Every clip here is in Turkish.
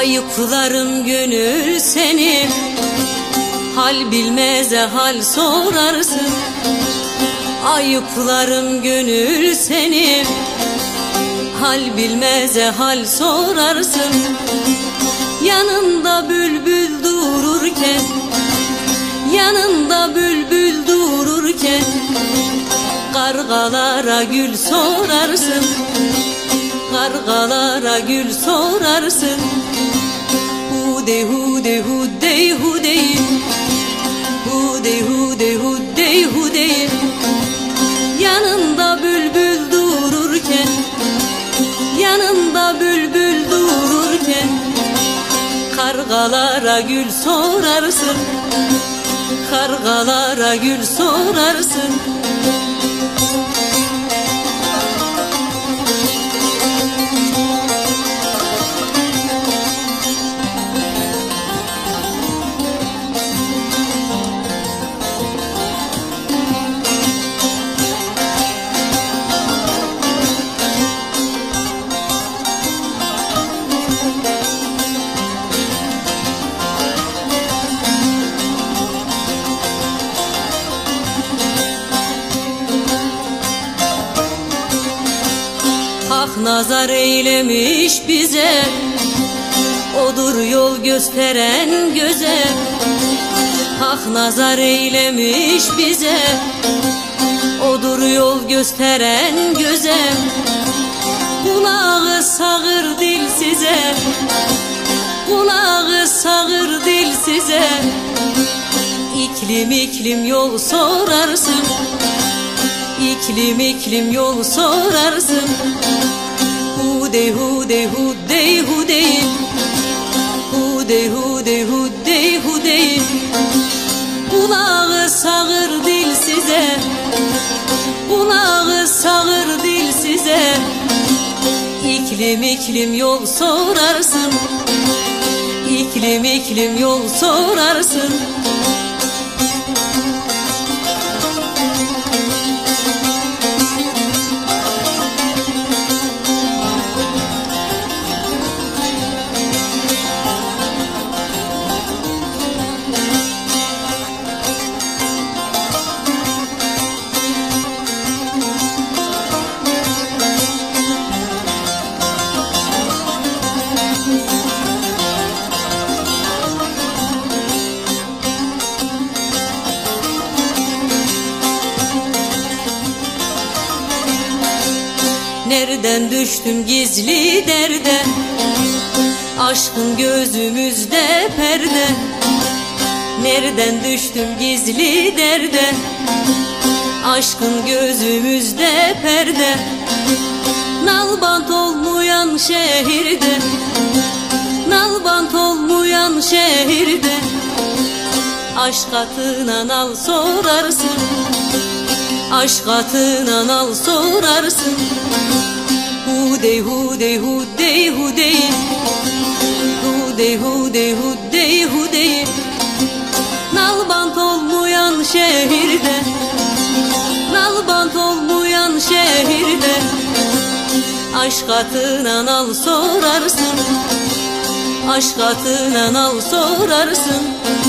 Ayıplarım gönül seni, hal bilmeze hal sorarsın. Ayıplarım gönül seni, hal bilmeze hal sorarsın. Yanında bülbül dururken, yanında bülbül dururken, kargalara gül sorarsın. Kargalara gül sorarsın. Hudey hudey hudey hudey, hudey hudey hudey hudey. Yanında bülbül dururken, yanında bülbül dururken, kargalara gül sorarsın. Kargalara gül sorarsın. Hak nazar eylemiş bize, odur yol gösteren göze. Hak nazar eylemiş bize, odur yol gösteren göze. Kulağı sağır dil size, kulağı sağır dil size. İklim iklim yol sorarsın, İklim iklim yol sorarsın. Hudey hudey hudey hudey, hudey hudey hudey hudey. Kulağı sağır dil size, kulağı sağır dil size. İklim iklim yol sorarsın, İklim iklim yol sorarsın. Nereden düştüm gizli derde, aşkın gözümüzde perde. Nereden düştüm gizli derde, aşkın gözümüzde perde. Nalbant olmayan şehirde, nalbant olmayan şehirde. Aşk atına nal sorarsın, aşk atına nal sorarsın. Hudey hudey hudey hudey, hudey hudey hudey hudey. Nalbant olmayan şehirde, nalbant olmayan şehirde. Aşk atına nal sorarsın, aşk atına nal sorarsın.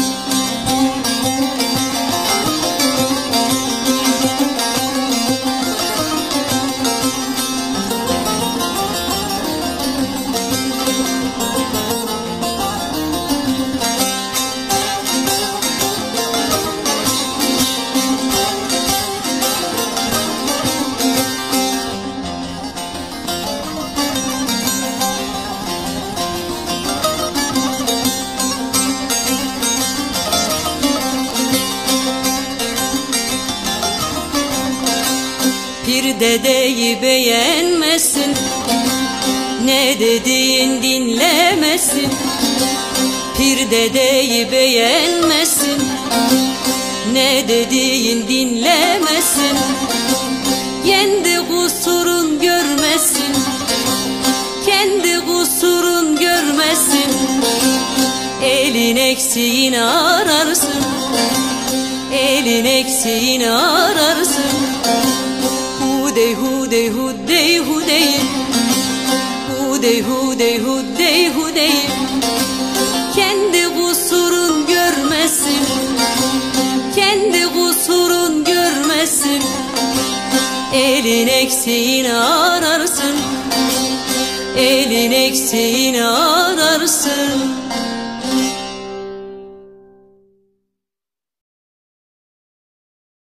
Bir dedeyi beğenmesin, ne dediğin dinlemesin. Bir dedeyi beğenmesin, ne dediğin dinlemesin. Kendi kusurun görmesin, kendi kusurun görmesin. Elin eksiğini ararsın, elin eksiğini ararsın. Hudey hudey hudey hudey, hudey hudey hudey hudey. Elin eksiğini ararsın, elin eksiğini ararsın.